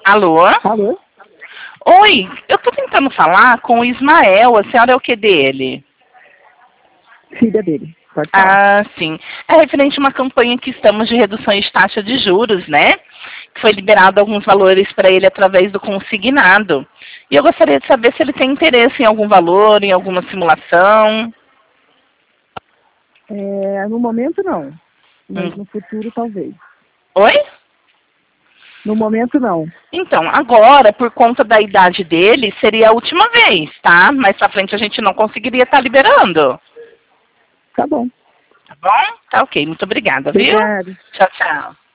Alô? Alô? Oi, eu tô tentando falar com o Ismael. A senhora é o que dele? Filha dele. Pode falar. Ah, sim. É referente a uma campanha que estamos de reduções de taxa de juros, né? Que foi liberado alguns valores para ele através do consignado. E eu gostaria de saber se ele tem interesse em algum valor, em alguma simulação. No momento não, mas Hum. no futuro talvez. Oi? No momento não. Então, agora, por conta da idade dele, seria a última vez, tá? Mais pra frente a gente não conseguiria estar liberando. Tá bom. Tá bom? Tá ok. Muito obrigada, viu? Obrigada. Tchau, tchau.